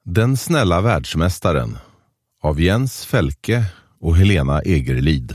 Den snälla världsmästaren av Jens Felke och Helena Egerlid.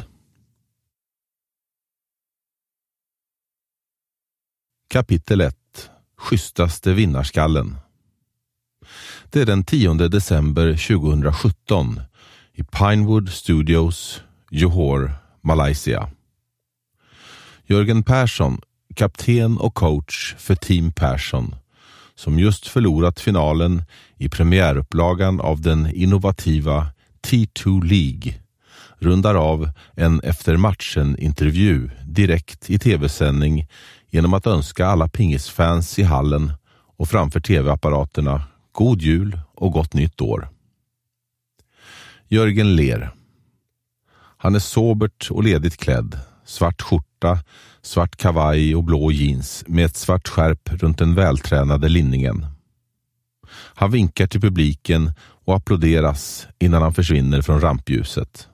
Kapitel 1. Schysstaste vinnarskallen. Det är den 10 december 2017 i Pinewood Studios, Johor, Malaysia. Jörgen Persson, kapten och coach för Team Persson, som just förlorat finalen i premiärupplagan av den innovativa T2 League, rundar av en efter matchen-intervju direkt i tv-sändning genom att önska alla pingisfans i hallen och framför tv-apparaterna god jul och gott nytt år. Jörgen ler. Han är sobert och ledigt klädd, svart skjorta, svart kavaj och blå jeans med ett svart skärp runt den vältränade linningen. Han vinkar till publiken och applåderas innan han försvinner från rampljuset.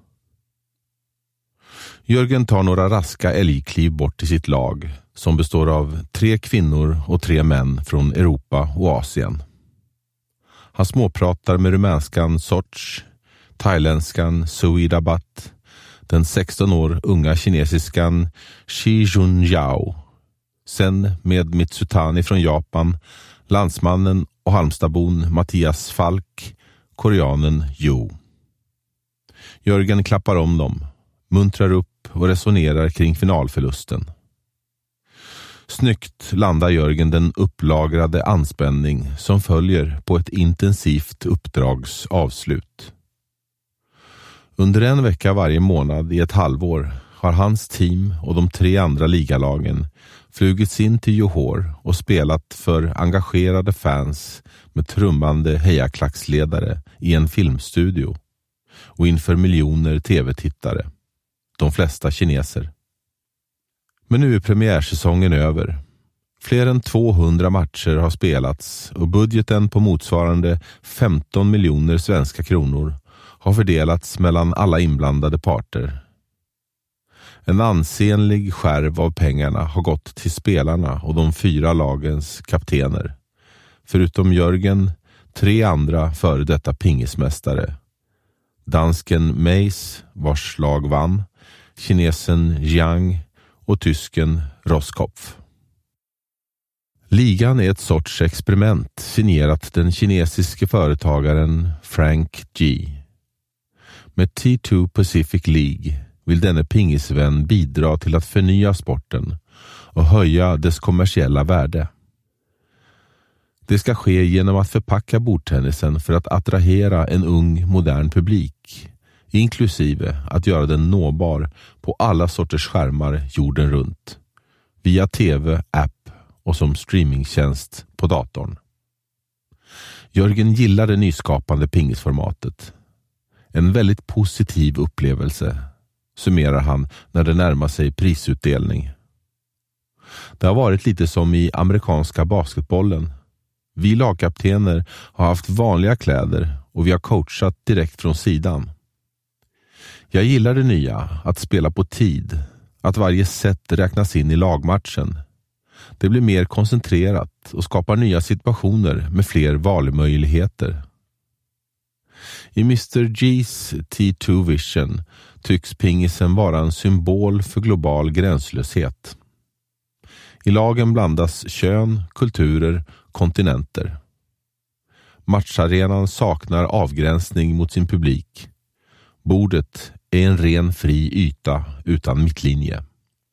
Jörgen tar några raska älgkliv bort till sitt lag, som består av 3 kvinnor och 3 män från Europa och Asien. Han småpratar med rumänskan Soch, thailändskan Suidabat, den 16 år unga kinesiskan Shi Junjiao, sen med Mitsutani från Japan, landsmannen och Halmstadbon Mattias Falk, koreanen Yu. Jörgen klappar om dem, muntrar upp och resonerar kring finalförlusten. Snyggt landar Jörgen den upplagrade anspänning som följer på ett intensivt uppdrags avslut. Under en vecka varje månad i ett halvår har hans team och de 3 andra ligalagen flugits in till Johor och spelat för engagerade fans med trummande hejaklacksledare i en filmstudio och inför miljoner tv-tittare, de flesta kineser. Men nu är premiärsäsongen över. Fler än 200 matcher har spelats och budgeten på motsvarande 15 miljoner svenska kronor har fördelats mellan alla inblandade parter. En ansenlig skärv av pengarna har gått till spelarna och de 4 lagens kaptener. Förutom Jörgen, 3 andra före detta pingismästare. Dansken Meis, vars lag vann, kinesen Jiang och tysken Roskopf. Ligan är ett sorts experiment signerat den kinesiske företagaren Frank G. Med T2 Pacific League vill denne pingisvän bidra till att förnya sporten och höja dess kommersiella värde. Det ska ske genom att förpacka bordtennisen för att attrahera en ung modern publik, inklusive att göra den nåbar på alla sorters skärmar jorden runt, via tv, app och som streamingtjänst på datorn. Jörgen gillar det nyskapande pingisformatet. En väldigt positiv upplevelse, summerar han när det närmar sig prisutdelning. Det har varit lite som i amerikanska basketbollen. Vi lagkaptener har haft vanliga kläder och vi har coachat direkt från sidan. Jag gillar det nya, att spela på tid, att varje set räknas in i lagmatchen. Det blir mer koncentrerat och skapar nya situationer med fler valmöjligheter. I Mr. G's T2 Vision tycks pingisen vara en symbol för global gränslöshet. I lagen blandas kön, kulturer, kontinenter. Matcharenan saknar avgränsning mot sin publik. Bordet är en ren fri yta utan mittlinje.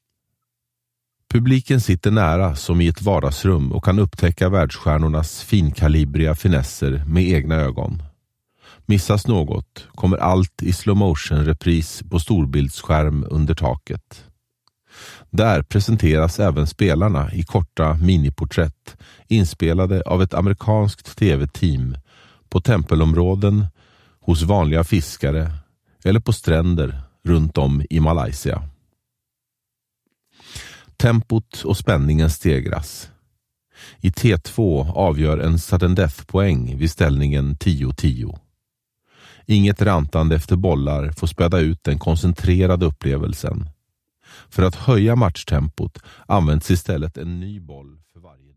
Publiken sitter nära som i ett vardagsrum och kan upptäcka världsstjärnornas finkalibriga finesser med egna ögon. Missas något kommer allt i slow-motion-repris på storbildsskärm under taket. Där presenteras även spelarna i korta miniporträtt inspelade av ett amerikanskt tv-team på tempelområden, hos vanliga fiskare eller på stränder runt om i Malaysia. Tempot och spänningen stegras. I T2 avgör en sudden death-poäng vid ställningen 10-10. Inget rantande efter bollar får späda ut den koncentrerade upplevelsen. För att höja matchtempot används istället en ny boll för varje